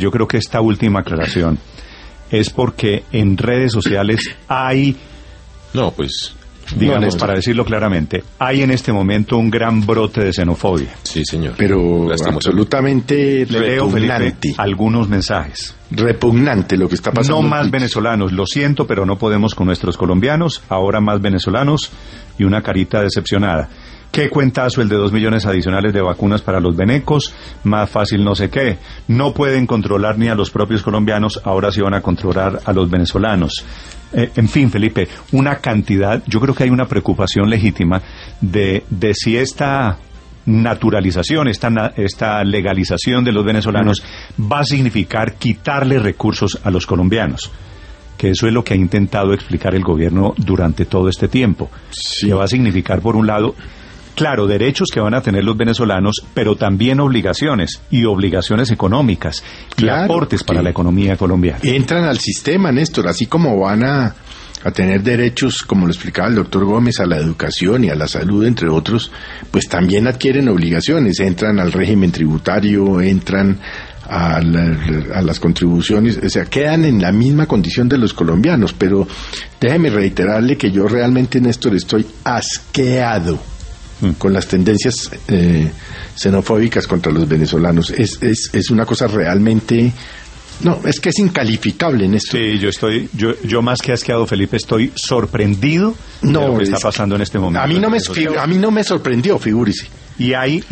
yo creo que esta última aclaración es porque en redes sociales hay... No, pues... Digamos, para decirlo claramente, hay en este momento un gran brote de xenofobia. Sí, señor. Pero absolutamente repugnante. Felipe, algunos mensajes. Repugnante lo que está pasando. No más venezolanos, lo siento, pero no podemos con nuestros colombianos, ahora más venezolanos, y una carita decepcionada. Qué cuentazo el de 2 millones adicionales de vacunas para los venecos, más fácil no sé qué. No pueden controlar ni a los propios colombianos, ahora sí van a controlar a los venezolanos. En fin, Felipe, una cantidad, yo creo que hay una preocupación legítima de si esta naturalización, esta legalización de los venezolanos va a significar quitarle recursos a los colombianos. Que eso es lo que ha intentado explicar el gobierno durante todo este tiempo. Sí. Que va a significar, por un lado, claro, derechos que van a tener los venezolanos, pero también obligaciones, y obligaciones económicas, claro, y aportes para la economía colombiana. Entran al sistema, Néstor, así como van a tener derechos, como lo explicaba el doctor Gómez, a la educación y a la salud, entre otros, pues también adquieren obligaciones, entran al régimen tributario, entran a las contribuciones, o sea, quedan en la misma condición de los colombianos, pero déjeme reiterarle que yo realmente, Néstor, estoy asqueado con las tendencias xenofóbicas contra los venezolanos. Es una cosa realmente... No, es que es incalificable en esto. Sí, yo más que asqueado, Felipe, estoy sorprendido de lo que está pasando en este momento. A mí no me sorprendió, figúrese. Y hay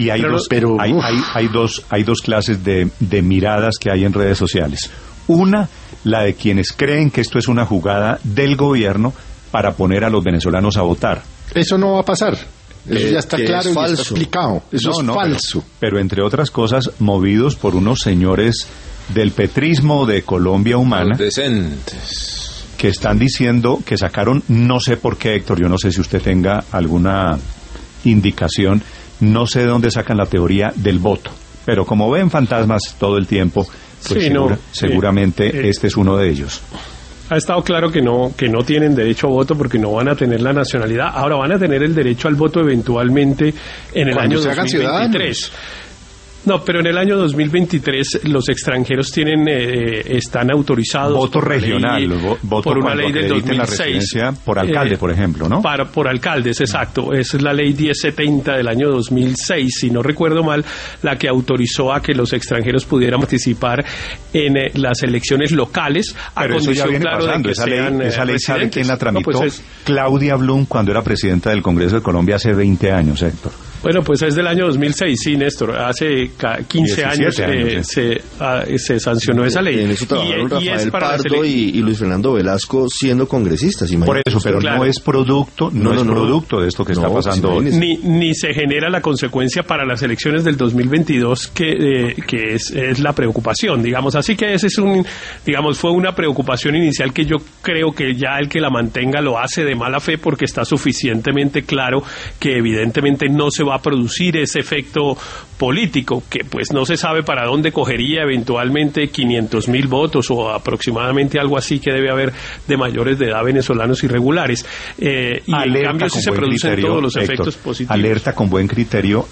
dos clases de miradas que hay en redes sociales. Una, la de quienes creen que esto es una jugada del gobierno para poner a los venezolanos a votar. Eso no va a pasar. Eso ya está claro y está explicado. Eso es falso. Pero entre otras cosas, movidos por unos señores del petrismo de Colombia Humana, decentes, que están diciendo que sacaron, no sé por qué, Héctor, yo no sé si usted tenga alguna indicación, no sé de dónde sacan la teoría del voto, pero como ven fantasmas todo el tiempo, pues sí, seguramente este es uno de ellos. Ha estado claro que no tienen derecho a voto porque no van a tener la nacionalidad. Ahora van a tener el derecho al voto eventualmente en el año 2023. No, pero en el año 2023 los extranjeros están autorizados voto regional, voto por una ley del 2006 por alcalde, por ejemplo, ¿no? Por alcaldes, exacto. Es la ley 1070 del año 2006, si no recuerdo mal, la que autorizó a que los extranjeros pudieran participar en las elecciones locales. Pero eso ya viene pasando. Esa ley ¿sabe quién la tramitó? No, pues Claudia Blum, cuando era presidenta del Congreso de Colombia hace 20 años, Héctor. Bueno, pues es del año 2006, sí, Néstor. Hace 15 años se sancionó esa ley. En eso trabajaron Rafael Pardo y Luis Fernando Velasco siendo congresistas. Por eso, pero claro, no es producto de esto que está pasando hoy. Ni se genera la consecuencia para las elecciones del 2022 que es la preocupación, digamos. Así que ese fue una preocupación inicial que yo creo que ya el que la mantenga lo hace de mala fe porque está suficientemente claro que evidentemente no se va a producir ese efecto político, que pues no se sabe para dónde cogería eventualmente 500,000 votos o aproximadamente algo así que debe haber de mayores de edad venezolanos irregulares. Y en cambio sí se producen todos los efectos positivos. Alerta con buen criterio,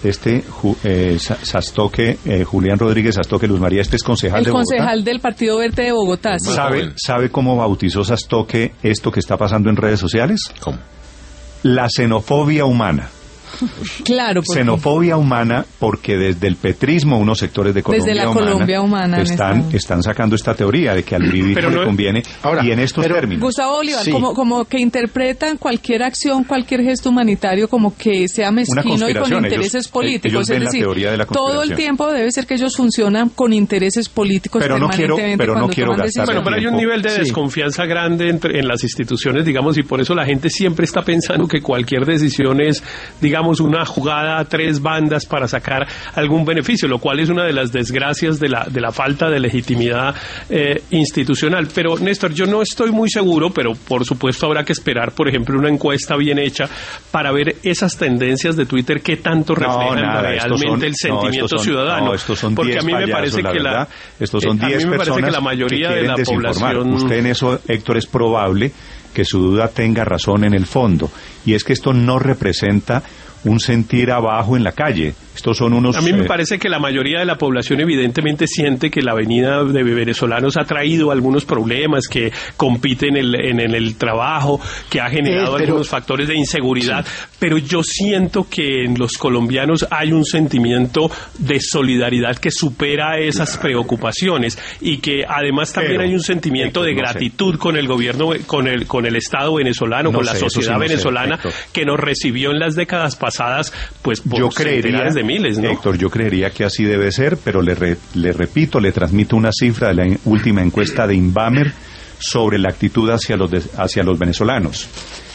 Julián Rodríguez Sastoque, Luz María, es concejal de Bogotá. El concejal del Partido Verde de Bogotá. Sí. ¿Sabe cómo bautizó Sastoque esto que está pasando en redes sociales? ¿Cómo? La xenofobia humana. Claro, xenofobia humana, porque desde el petrismo unos sectores de Colombia Humana están sacando esta teoría de que al uribismo le conviene y en estos términos. Gustavo Bolívar, sí. como que interpretan cualquier acción, cualquier gesto humanitario como que sea mezquino y con intereses políticos. Es decir, todo el tiempo debe ser que ellos funcionan con intereses políticos permanentemente. No quiero gastar. Bueno, pero hay un nivel de desconfianza grande en las instituciones, digamos, y por eso la gente siempre está pensando que cualquier decisión es, digamos, una jugada a tres bandas para sacar algún beneficio, lo cual es una de las desgracias de la falta de legitimidad institucional. Pero, Néstor, yo no estoy muy seguro, pero por supuesto habrá que esperar, por ejemplo, una encuesta bien hecha para ver esas tendencias de Twitter que tanto reflejan realmente el sentimiento ciudadano. Porque a mí me parece que la mayoría de la población... Usted en eso, Héctor, es probable que su duda tenga razón en el fondo, y es que esto no representa un sentir abajo en la calle. Estos son unos... A mí me parece que la mayoría de la población evidentemente siente que la venida de venezolanos ha traído algunos problemas, que compiten en el trabajo, que ha generado algunos factores de inseguridad, pero yo siento que en los colombianos hay un sentimiento de solidaridad que supera esas preocupaciones, y que además también hay un sentimiento de gratitud con el gobierno, con el Estado venezolano, con la sociedad venezolana, que nos recibió en las décadas pasadas, pues por centenares de miles, ¿no? Héctor, yo creería que así debe ser, pero le repito, le transmito una cifra de la última encuesta de Inbamer sobre la actitud hacia los venezolanos.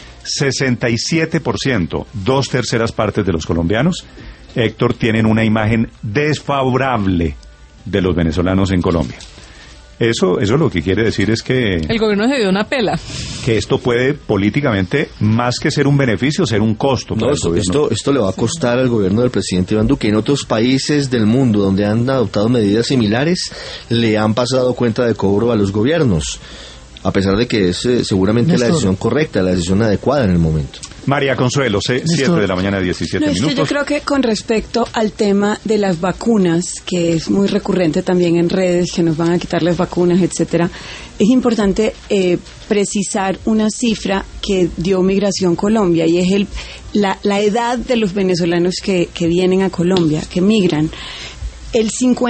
67%, 2/3 partes de los colombianos, Héctor, tienen una imagen desfavorable de los venezolanos en Colombia. Eso lo que quiere decir es que... el gobierno se dio una pela. Que esto puede políticamente, más que ser un beneficio, ser un costo. No, esto le va a costar al gobierno del presidente Iván Duque. En otros países del mundo donde han adoptado medidas similares, le han pasado cuenta de cobro a los gobiernos, a pesar de que es seguramente la decisión correcta, la decisión adecuada en el momento. María Consuelo, 7:17 minutos. Yo creo que con respecto al tema de las vacunas, que es muy recurrente también en redes, que nos van a quitar las vacunas, etcétera, es importante precisar una cifra que dio Migración Colombia, y es la edad de los venezolanos que vienen a Colombia, que migran. El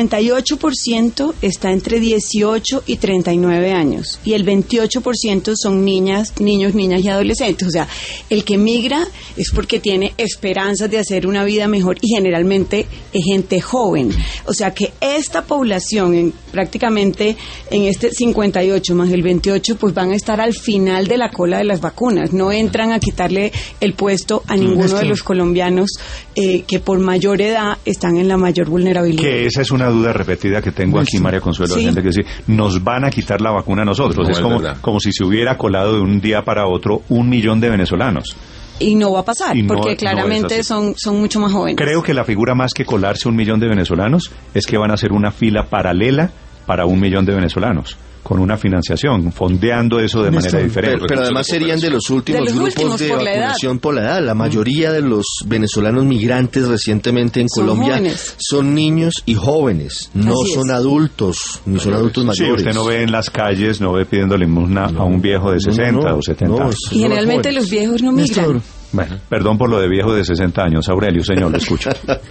58% está entre 18 y 39 años y el 28% son niños, niñas y adolescentes. O sea, el que migra es porque tiene esperanzas de hacer una vida mejor, y generalmente es gente joven. O sea que esta población, prácticamente en este 58 más el 28, pues van a estar al final de la cola de las vacunas. No entran a quitarle el puesto a ninguno de los colombianos que por mayor edad están en la mayor vulnerabilidad. Esa es una duda repetida que tengo aquí, María Consuelo. Sí. Gente que dice, nos van a quitar la vacuna a nosotros. Es como si se hubiera colado de un día para otro 1 millón de venezolanos. Y no va a pasar, porque claramente son mucho más jóvenes. Creo que la figura, más que colarse 1 millón de venezolanos, es que van a hacer una fila paralela para 1 millón de venezolanos, con una financiación, fondeando eso de manera diferente. Pero además serían de los últimos grupos de vacunación por la edad. La mayoría de los venezolanos migrantes recientemente en Colombia son niños y jóvenes, no son adultos, ni son adultos mayores. Sí, usted no ve en las calles, no ve pidiendo limosna a un viejo de 60 o 70 años. Y generalmente los viejos no migran. Bueno, perdón por lo de viejo de 60 años. Aurelio, señor, lo escucho.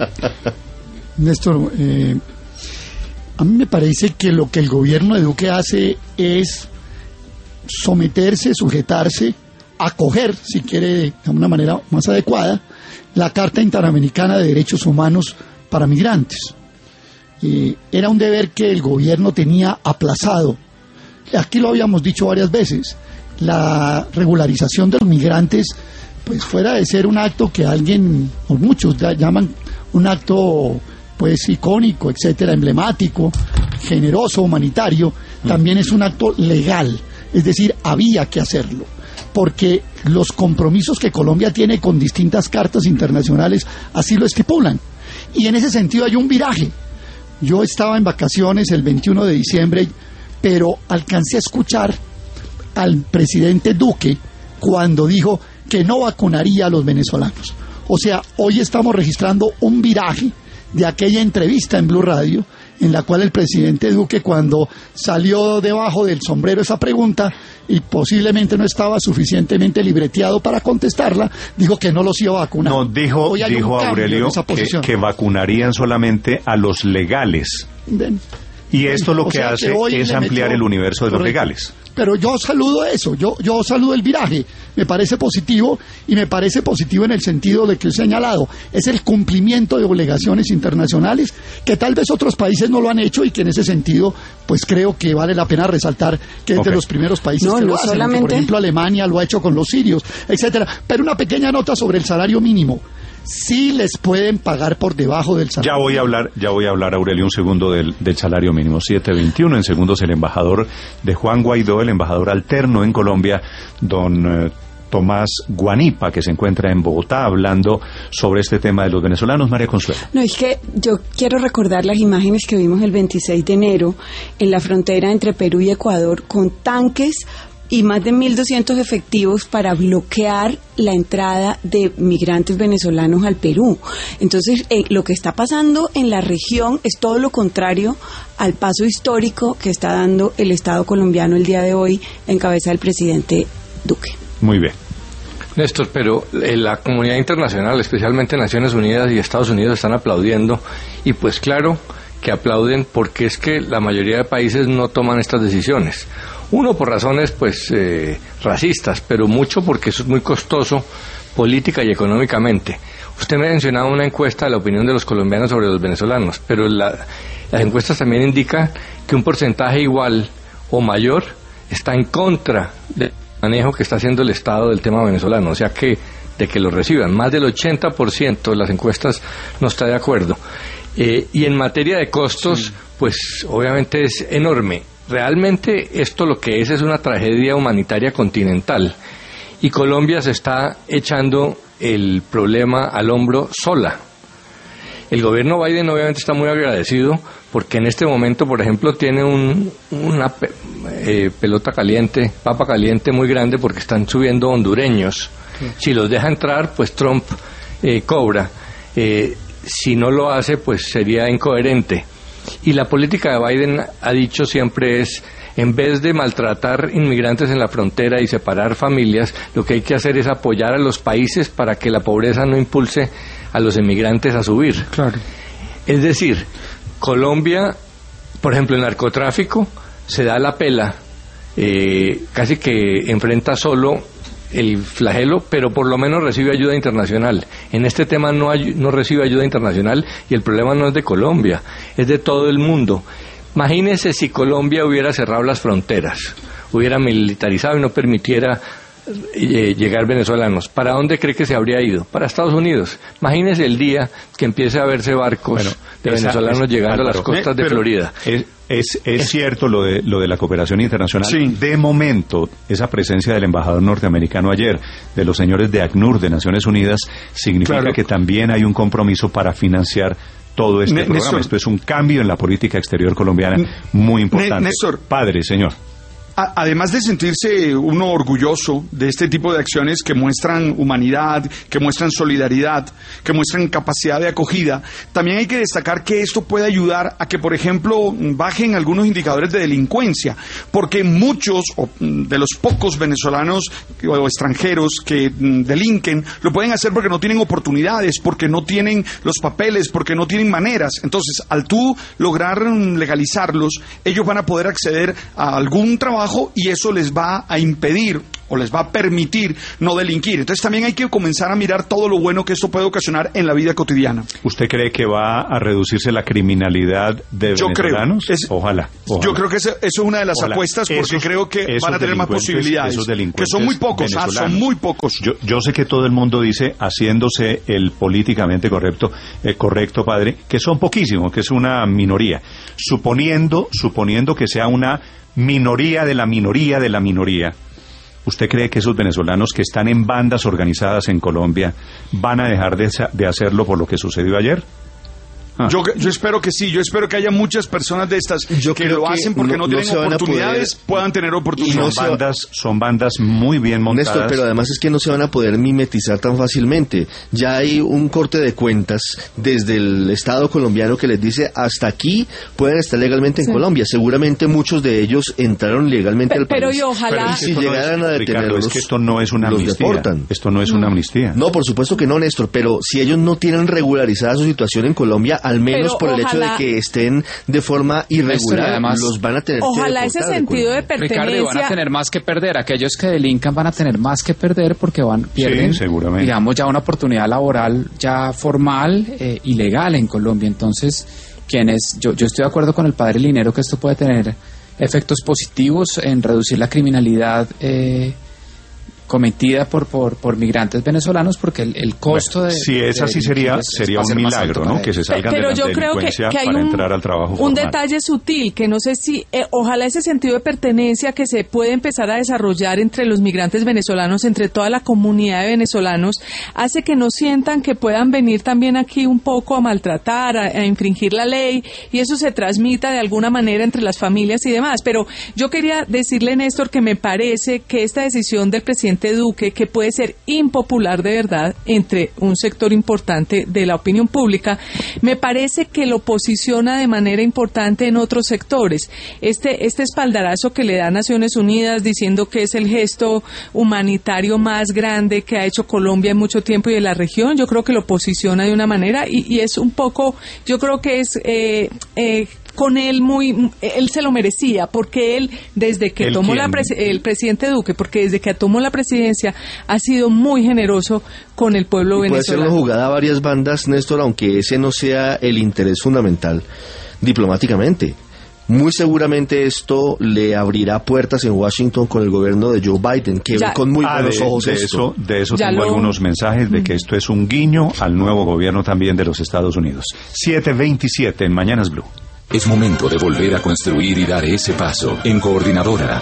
Néstor, a mí me parece que lo que el gobierno de Duque hace es someterse, sujetarse, acoger, si quiere de una manera más adecuada, la Carta Interamericana de Derechos Humanos para Migrantes. Era un deber que el gobierno tenía aplazado. Aquí lo habíamos dicho varias veces. La regularización de los migrantes, pues fuera de ser un acto que alguien, o muchos llaman un acto pues icónico, etcétera, emblemático, generoso, humanitario, también es un acto legal, es decir, había que hacerlo, porque los compromisos que Colombia tiene con distintas cartas internacionales así lo estipulan, y en ese sentido hay un viraje. Yo estaba en vacaciones el 21 de diciembre, pero alcancé a escuchar al presidente Duque cuando dijo que no vacunaría a los venezolanos. O sea, hoy estamos registrando un viraje de aquella entrevista en Blue Radio, en la cual el presidente Duque, cuando salió debajo del sombrero esa pregunta, y posiblemente no estaba suficientemente libreteado para contestarla, dijo que no los iba a vacunar. No, dijo Aurelio que vacunarían solamente a los legales. Y esto lo que hace es ampliar el universo de los legales. Pero yo saludo eso, yo saludo el viraje, me parece positivo, y me parece positivo en el sentido de que he señalado, es el cumplimiento de obligaciones internacionales que tal vez otros países no lo han hecho, y que en ese sentido pues creo que vale la pena resaltar que es de los primeros países que lo hacen, que, por ejemplo, Alemania lo ha hecho con los sirios, etcétera. Pero una pequeña nota sobre el salario mínimo. Sí les pueden pagar por debajo del salario. Ya voy a hablar, Aurelio, un segundo del salario mínimo. 7:21, en segundos el embajador de Juan Guaidó, el embajador alterno en Colombia, don Tomás Guanipa, que se encuentra en Bogotá, hablando sobre este tema de los venezolanos. María Consuelo. No, es que yo quiero recordar las imágenes que vimos el 26 de enero en la frontera entre Perú y Ecuador, con tanques y más de 1.200 efectivos para bloquear la entrada de migrantes venezolanos al Perú. Entonces, lo que está pasando en la región es todo lo contrario al paso histórico que está dando el Estado colombiano el día de hoy en cabeza del presidente Duque. Muy bien. Néstor, pero la comunidad internacional, especialmente Naciones Unidas y Estados Unidos, están aplaudiendo, y pues claro que aplauden porque es que la mayoría de países no toman estas decisiones. Uno por razones pues racistas, pero mucho porque eso es muy costoso política y económicamente. Usted me mencionaba una encuesta de la opinión de los colombianos sobre los venezolanos, pero las encuestas también indican que un porcentaje igual o mayor está en contra del manejo que está haciendo el Estado del tema venezolano, o sea que de que lo reciban. Más del 80% de las encuestas no está de acuerdo. Y en materia de costos, pues obviamente es enorme. Realmente esto lo que es una tragedia humanitaria continental, y Colombia se está echando el problema al hombro sola. El gobierno Biden obviamente está muy agradecido porque en este momento, por ejemplo, tiene una pelota caliente, papa caliente muy grande, porque están subiendo hondureños. Sí. Si los deja entrar, pues Trump cobra. Si no lo hace, pues sería incoherente. Y la política de Biden, ha dicho siempre, es, en vez de maltratar inmigrantes en la frontera y separar familias, lo que hay que hacer es apoyar a los países para que la pobreza no impulse a los inmigrantes a subir. Claro. Es decir, Colombia, por ejemplo, el narcotráfico se da la pela, casi que enfrenta solo el flagelo, pero por lo menos recibe ayuda internacional. En este tema no recibe ayuda internacional, y el problema no es de Colombia, es de todo el mundo. Imagínese si Colombia hubiera cerrado las fronteras, hubiera militarizado y no permitiera llegar venezolanos. ¿Para dónde cree que se habría ido? Para Estados Unidos. Imagínese el día que empiece a verse barcos de venezolanos llegando a las costas de Florida. Es cierto lo de la cooperación internacional. Sí. De momento, esa presencia del embajador norteamericano ayer, de los señores de ACNUR, de Naciones Unidas, significa que también hay un compromiso para financiar todo este programa. Néstor, esto es un cambio en la política exterior colombiana muy importante. Néstor, padre, señor. Además de sentirse uno orgulloso de este tipo de acciones que muestran humanidad, que muestran solidaridad, que muestran capacidad de acogida, también hay que destacar que esto puede ayudar a que, por ejemplo, bajen algunos indicadores de delincuencia, porque muchos de los pocos venezolanos o extranjeros que delinquen lo pueden hacer porque no tienen oportunidades, porque no tienen los papeles, porque no tienen maneras. Entonces, al tú lograr legalizarlos, ellos van a poder acceder a algún trabajo, y eso les va a impedir o les va a permitir no delinquir. Entonces también hay que comenzar a mirar todo lo bueno que esto puede ocasionar en la vida cotidiana. ¿Usted cree que va a reducirse la criminalidad de venezolanos? Ojalá. Yo creo que eso es una de las apuestas, porque creo que van a tener más posibilidades. Que son muy pocos, son muy pocos. Yo sé que todo el mundo dice, haciéndose el políticamente correcto, padre, que son poquísimos, que es una minoría. Suponiendo que sea una minoría de la minoría de la minoría, ¿usted cree que esos venezolanos que están en bandas organizadas en Colombia van a dejar de hacerlo por lo que sucedió ayer? Yo espero que sí, yo espero que haya muchas personas de estas que lo hacen porque no tienen oportunidades, puedan tener oportunidades. Son bandas muy bien montadas. Néstor, pero además es que no se van a poder mimetizar tan fácilmente. Ya hay un corte de cuentas desde el Estado colombiano que les dice hasta aquí pueden estar legalmente en Colombia. Seguramente muchos de ellos entraron legalmente al país. Pero y ojalá si llegaran a detenerlos, es que esto no es una amnistía. Deportan. Esto no es una amnistía. No, por supuesto que no, Néstor, pero si ellos no tienen regularizada su situación en Colombia, al menos por el hecho de que estén de forma irregular, además, los van a tener ojalá ese sentido de pertenencia. Ricardo, van a tener más que perder. Aquellos que delincan van a tener más que perder porque pierden, seguramente, digamos, ya una oportunidad laboral ya formal y legal en Colombia. Entonces, yo estoy de acuerdo con el padre Linero que esto puede tener efectos positivos en reducir la criminalidad cometida por migrantes venezolanos, porque el costo si es así sería un milagro, ¿no? Que se salgan de la delincuencia para entrar al trabajo formal. Un detalle sutil que no sé si ojalá ese sentido de pertenencia que se puede empezar a desarrollar entre los migrantes venezolanos, entre toda la comunidad de venezolanos, hace que no sientan que puedan venir también aquí un poco a maltratar, a infringir la ley, y eso se transmita de alguna manera entre las familias y demás. Pero yo quería decirle, Néstor, que me parece que esta decisión del presidente Duque, que puede ser impopular de verdad entre un sector importante de la opinión pública, me parece que lo posiciona de manera importante en otros sectores. Este espaldarazo que le da Naciones Unidas diciendo que es el gesto humanitario más grande que ha hecho Colombia en mucho tiempo y de la región, yo creo que lo posiciona de una manera y es un poco, yo creo que es con él él se lo merecía, porque él desde que tomó el presidente Duque, porque desde que tomó la presidencia ha sido muy generoso con el pueblo venezolano. Puede ser una jugada a varias bandas, Néstor, aunque ese no sea el interés fundamental diplomáticamente. Muy seguramente esto le abrirá puertas en Washington con el gobierno de Joe Biden, que ve con muy buenos ojos esto. De eso tengo algunos mensajes de que esto es un guiño al nuevo gobierno también de los Estados Unidos. 7:27 en Mañanas Blue. Es momento de volver a construir y dar ese paso. En Coordinadora